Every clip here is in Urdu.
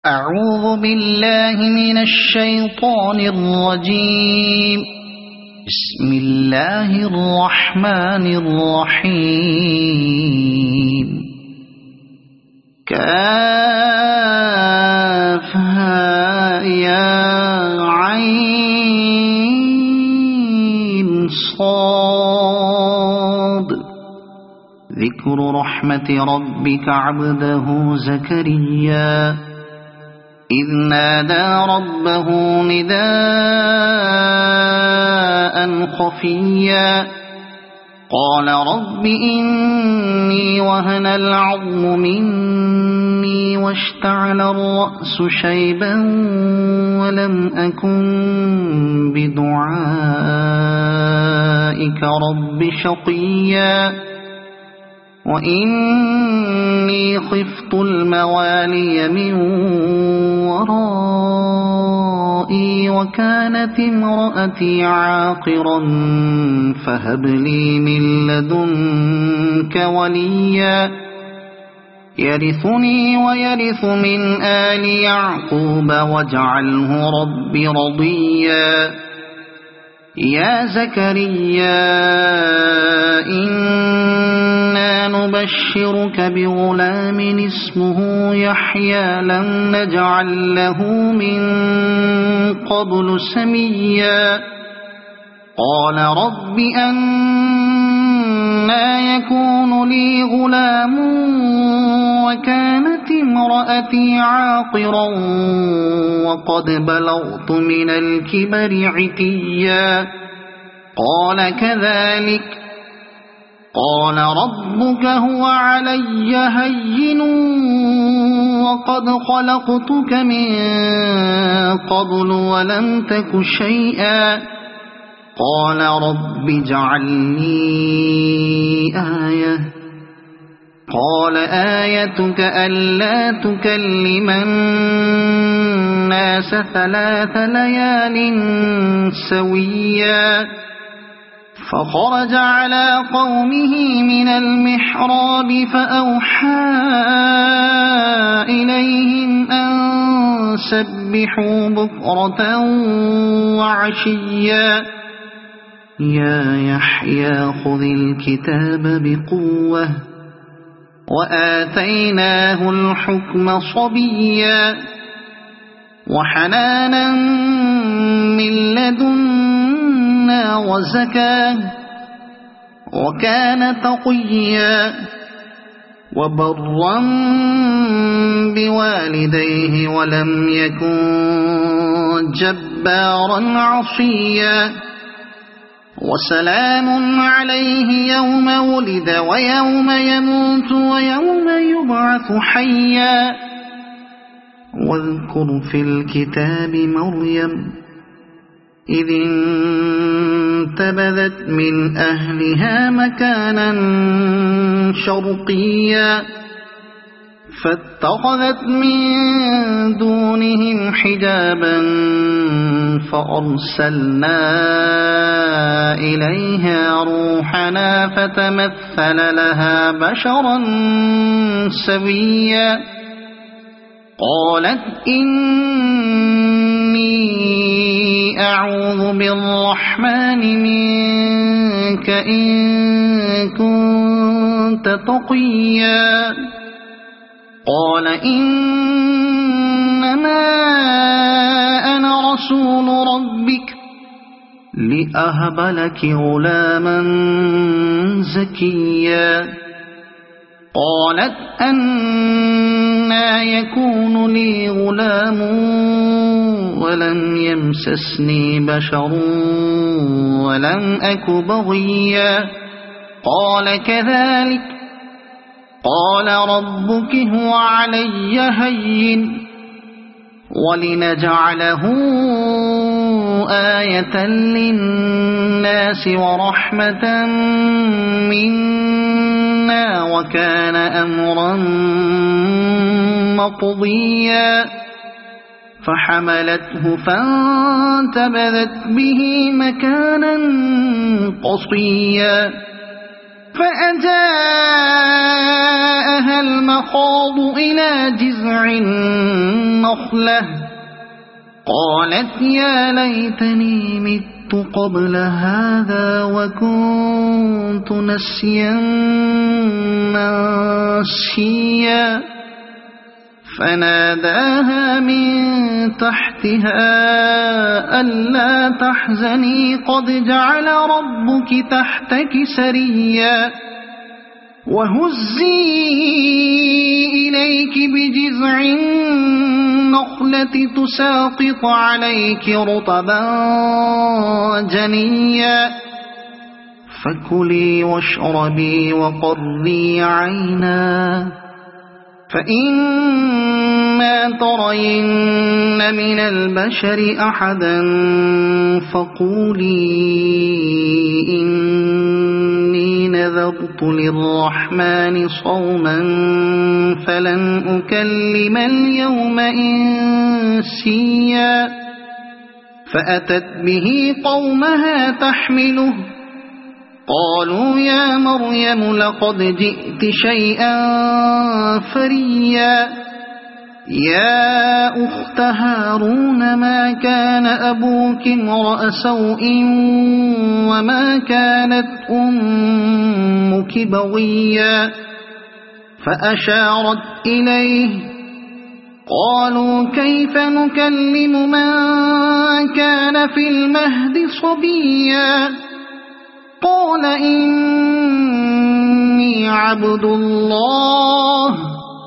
أعوذ بالله من الشيطان الرجيم. بسم الله الرحمن الرحيم. كافها يا عين صاد. ذكر رحمة ربك عبده زكريا إذ نادى ربه نداء خفيا قال رب إني وهن العظم مني واشتعل الرأس شيبا ولم أكن بدعائك رب شقيا وإني خفت الموالي من ورائي وكانت امرأتي عاقرا فهب لي من لدنك وليا يرثني ويرث من آل يعقوب واجعله رب رضيا. يا زكريا إنا نبشرك بغلام اسمه يحيى لم نجعل له من قبل سميا قال رب أنى يكون لي غلام وكانت امرأتي عاقرا وقد بلغت من الكبر عتيا قال كذلك قال ربك هو علي هين وقد خلقتك من قبل ولم تك شيئا قال رب اجعل لي آية قال آيتك ألا تكلم الناس 3 ليال سويا فخرج على قومه من المحراب فأوحى إليهم أن سبحوا بكرة وعشيا يا يحيى خذ الكتاب بقوة وآتيناه الحكم صبيا وحنانا من لدنا وزكاة وكان تقيا وبرا بوالديه ولم يكن جبارا عصيا وسلام عليه يوم ولد ويوم يموت ويوم يبعث حيا واذكر في الكتاب مريم إذ انتبذت من أهلها مكانا شرقيا فاتخذت من دونهم حجابا فأرسلنا إليها روحنا فتمثل لها بشرا سويا قالت إني أعوذ بالرحمن منك إن كنت تقيا قال إنما أنا رسول ربك لأهب لك غلاما زكيا قالت أنى يكون لي غلام ولم يمسسني بشر ولم أك بغيا قال كذلك قال ربك هو علي هين ولنجعله آية للناس ورحمة منا وكان أمرا مقضيا فحملته فانتبذت به مكانا قصيا فأجاءها المخاض إلى جذع النخلة النخلة قالت يا ليتني مت قبل هذا وكنت نسيا منسيا فناداها من تحتها ألا تحزني قد جعل ربك تحتك سريا وهزي إليك بجذع النخلة تساقط عليك رطبا جنيا فكلي واشربي وقري عينا فإما ترين من البشر أحدا فقولي إني نذرت للرحمن صوما فلن أكلم اليوم إنسيا فأتت به قومها تحمله قالوا يا مريم لقد جئت شيئا فريا يا أخت هارون ما كان أبوك امرأ سوء وما كانت أمك بغيا فأشارت إليه قالوا كيف نكلم من كان في المهد صبيا قال إني عبد الله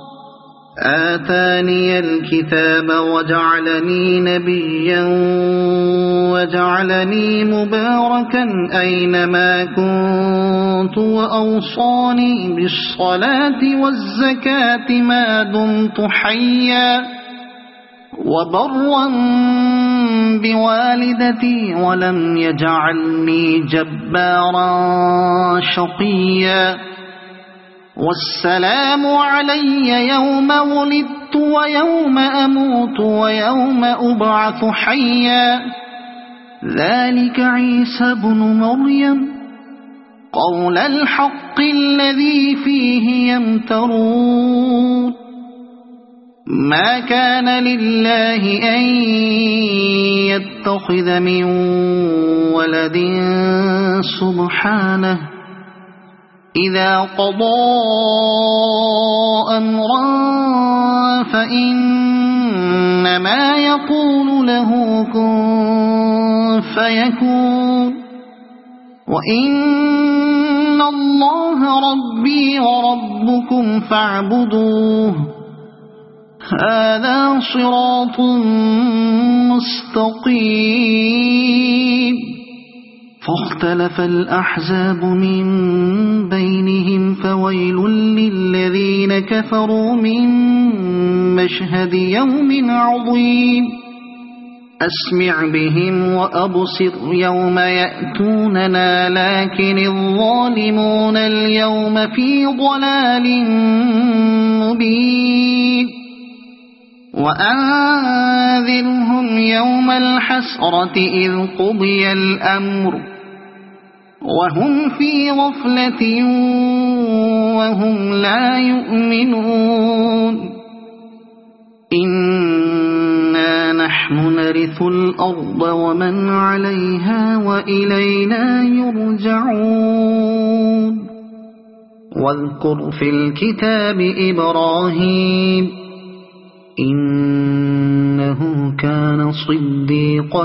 آتاني الكتاب وجعلني نبيا وجعلني مباركا أينما كنت وأوصاني بالصلاة والزكاة ما دمت حيا وبرا بوالدتي ولم يجعلني جبارا شقيا والسلام علي يوم ولدت ويوم أموت ويوم أبعث حيا ذلك عيسى بن مريم قول الحق الذي فيه يمترون ما كان لله أن يتخذ من ولد سبحانه إذا قضى أمرا فإنما يقول له كن فيكون وإن الله ربي وربكم فاعبدوه هذا صراط مستقيم فاختلف الأحزاب من بينهم فويل للذين كفروا من مشهد يوم عظيم أسمع بهم وأبصر يوم يأتوننا لكن الظالمون اليوم في ضلال مبين وأنذرهم يوم الحسرة إذ قضي الأمر وهم في غفلة وهم لا يؤمنون إنا نحن نرث الأرض ومن عليها وإلينا يرجعون واذكر في الكتاب إبراهيم إنه كان صديقا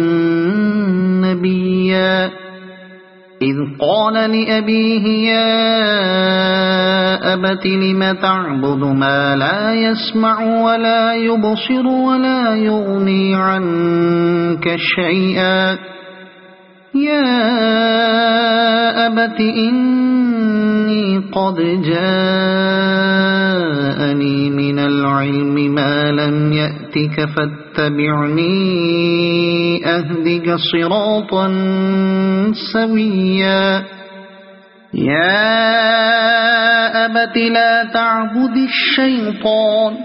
نبيا إذ قال لأبيه يا أبت لم تعبد ما لا يسمع ولا يبصر ولا يغني عنك شيئا يا أبت إني قد جاءني من العلم ما لم يأتك فاتبعني أهدك صراطا سويا يا أبت لا تعبد الشيطان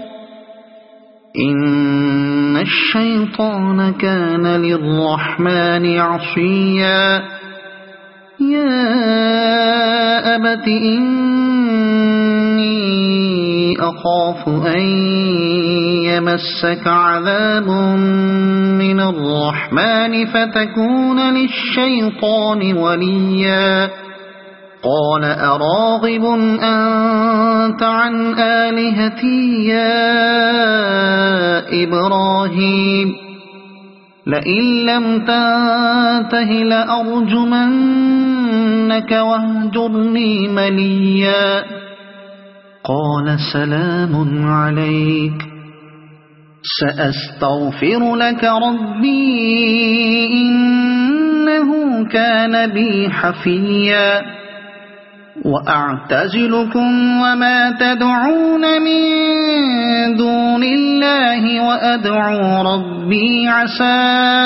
إن الشيطان كان للرحمن عصيا يا أبت إني أخاف أن يمسك عذاب من الرحمن فتكون للشيطان وليا قال أراغب أنت عن آلهتي يا إبراهيم لئن لم تنته لأرجمنك واهجرني مليا قال سلام عليك سأستغفر لك ربي إنه كان بي حفيا وأعتزلكم وما تدعون من دون الله وأدعو ربي عسى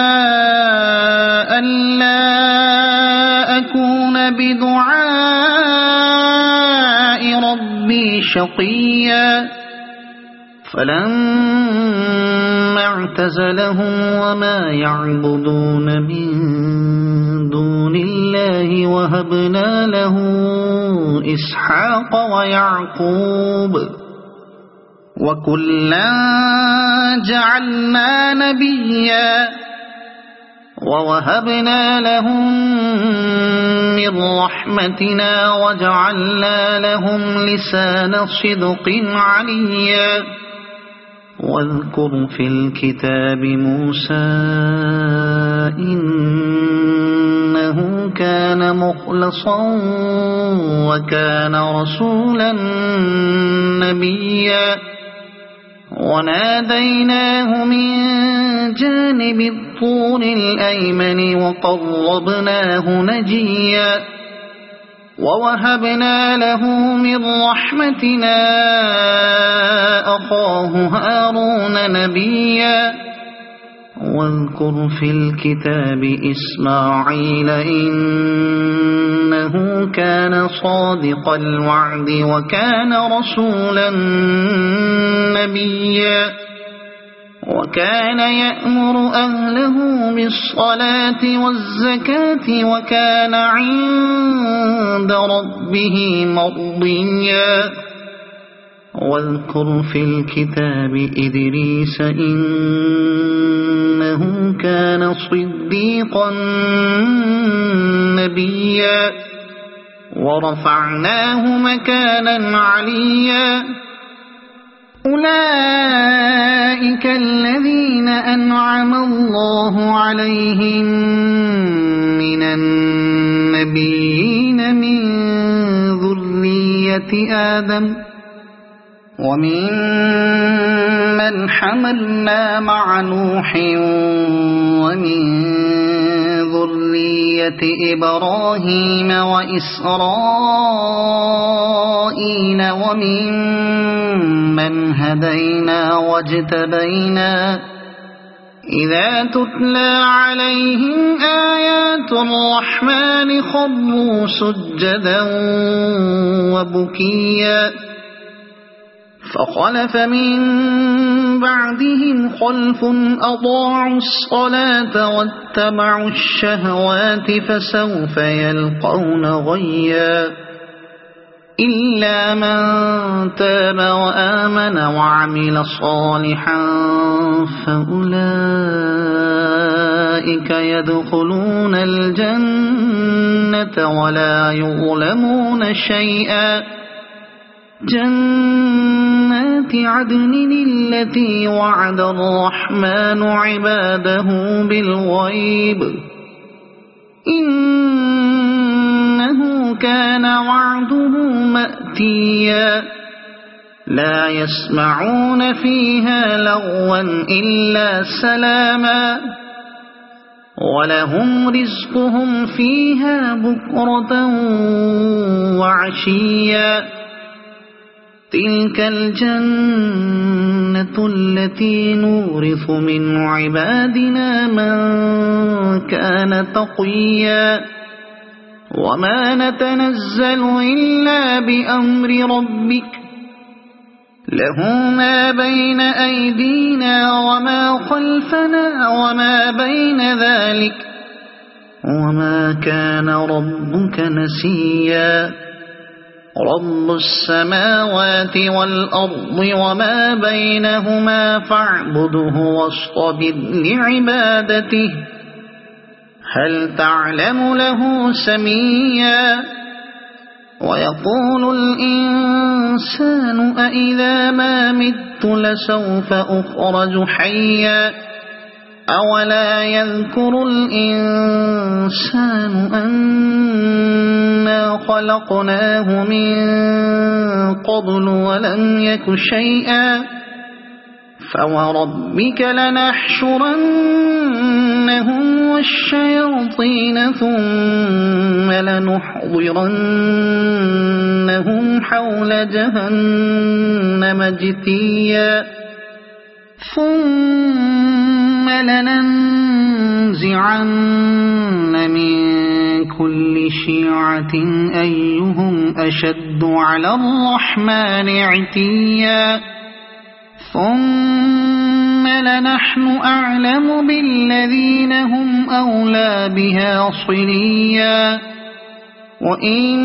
ألا أكون بدعاء ربي شقيا فلما اعتزلهم وما يعبدون من دون الله وهبنا له إسحاق ويعقوب وكلا جعلنا نبيا ووهبنا لهم من رحمتنا وجعلنا لهم لسان صدق عليا واذكر في الكتاب موسى إنه كان مخلصا وكان رسولا نبيا وناديناه من جانب الطور الأيمن وقربناه نجيا ووهبنا له من رحمتنا أخاه هارون نبيا واذكر في الكتاب إسماعيل إنه كان صادق الوعد وكان رسولا نبيا وكان يأمر أهله بالصلاة والزكاة وكان عند ربه مرضيا واذكر في الكتاب إدريس إنه كان صديقا نبيا ورفعناه مكانا عليا أولئك الذين أنعم الله عليهم من النبيين من ذرية آدم ومن من حملنا مع نوح ومن ذرية إبراهيم وإسرائيل ومن من هدينا واجتبينا إذا تتلى عليهم آيات الرحمن خروا سجدا وبكيا فخلف من بعدهم خلف أضاعوا الصلاة واتبعوا الشهوات فسوف يلقون غيا إلا من تاب وآمن وعمل صالحا فأولئك يدخلون الجنة ولا يظلمون شيئا جنات عدن التي وعد الرحمن عباده بالغيب إنه كان وعده مأتيا لا يسمعون فيها لغوا إلا سلاما ولهم رزقهم فيها بكرة وعشيا تلك الجنة التي نورث من عبادنا من كان تقيا وما نتنزل إلا بأمر ربك له ما بين أيدينا وما خلفنا وما بين ذلك وما كان ربك نسيا رب السماوات والأرض وما بينهما فاعبده واصطبر لعبادته هل تعلم له سميا ويقول الإنسان أإذا ما مت لسوف أخرج حيا أولا يذكر الإنسان أنا خلقناه من قبل ولم يك شيئا فوربك لنحشرنهم والشياطين ثم لنحضرنهم حول جهنم جثيا ثم لننزعن من كل شيعة أيهم أشد على الرحمن عتيا ثم لنحن أعلم بالذين هم أولى بها صليا وإن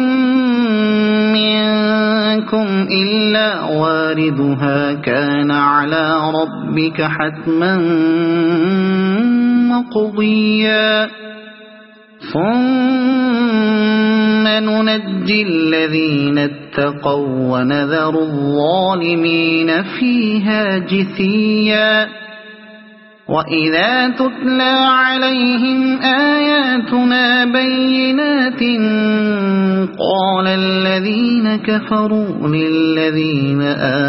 منكم إلا واردها كان على ربك حتما مقضيا ثم ننجي الذين اتقوا ونذر الظالمين فيها جثيا وإذا تتلى عليهم آياتنا بينات قال الذين كفروا للذين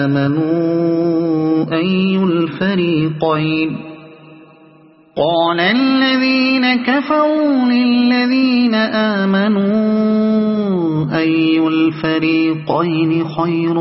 آمنوا أي الفريقين خير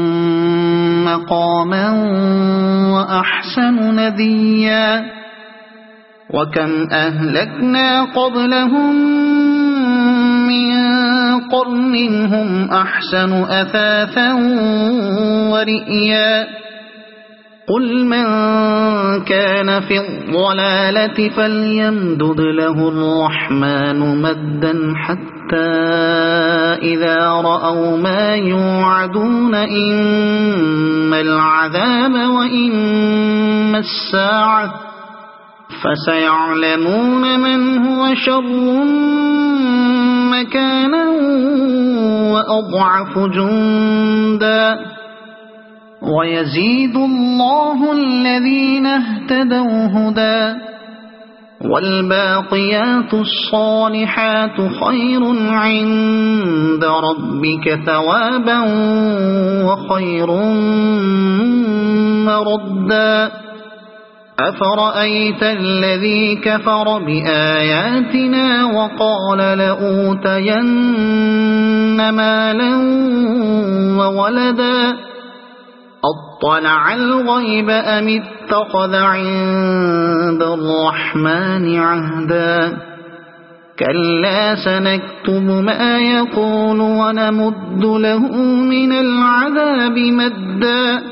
مقاما وأحسن نديا وكم أهلكنا قبلهم من قرن هم أحسن أثاثا ورئيا قل من كان في الضلالة فليمدد له الرحمن مدا حتى إذا رأوا ما يوعدون إما العذاب وإما الساعة فسيعلمون من هو شر مكانا وأضعف جندا ويزيد الله الذين اهتدوا هدى والباقيات الصالحات خير عند ربك ثوابا وخير مردا أفرأيت الذي كفر بآياتنا وقال لأوتين مالا وولدا أطلع الغيب أم اتخذ عند الرحمن عهدا كلا سنكتب ما يقول ونمد له من العذاب مدا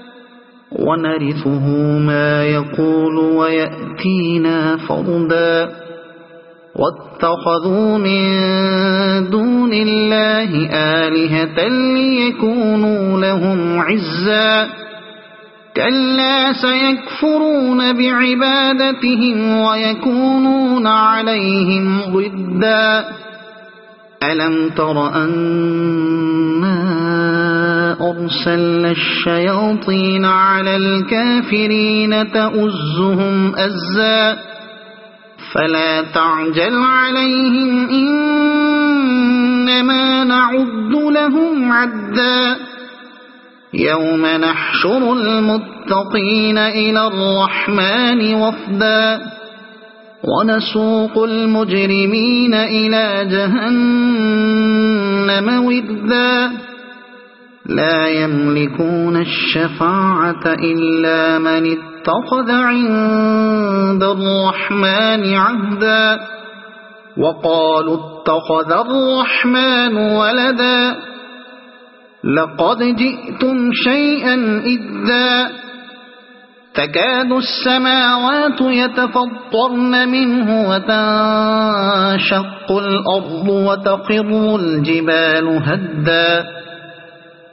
ونرثه ما يقول ويأتينا فردا واتخذوا من دون الله آلهة ليكونوا لهم عزا كلا سيكفرون بعبادتهم ويكونون عليهم ضدا ألم تر أنا أرسلنا الشياطين على الكافرين تؤزهم أزا فلا تعجل عليهم إنما نعد لهم عدا يوم نحشر المتقين إلى الرحمن وفدا ونسوق المجرمين إلى جهنم وردا لا يملكون الشفاعة إلا من اتخذ عند الرحمن عهدا وقالوا اتخذ الرحمن ولدا لقد جئتم شيئا إدا تكاد السماوات يتفطرن منه وتنشق الأرض وتخر الجبال هدا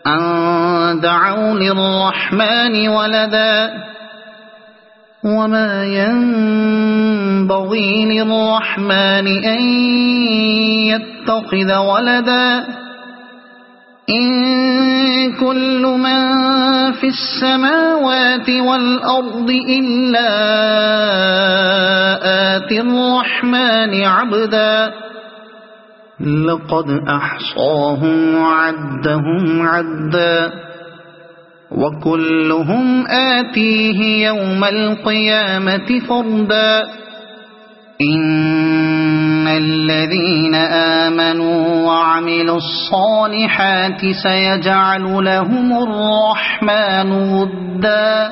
أن دعوا للرحمن ولدا وما ينبغي للرحمن أن يتخذ ولدا إن كل من في السماوات والأرض إلا آتي الرحمن عبدا لقد أحصاهم وعدهم عدا وكلهم آتيه يوم القيامة فردا إن الذين آمنوا وعملوا الصالحات سيجعل لهم الرحمن ودا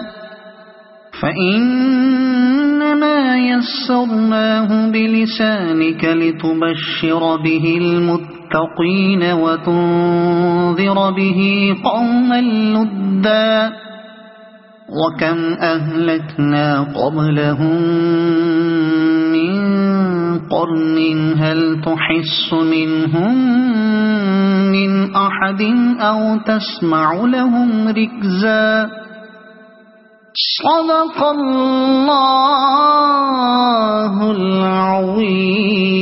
فإنما يسرناه بلسانك لتبشر به المتقين وتنذر به قوما لدا وكم أهلكنا قبلهم من قرن هل تحس منهم من أحد أو تسمع لهم ركزا صدق الله العظيم.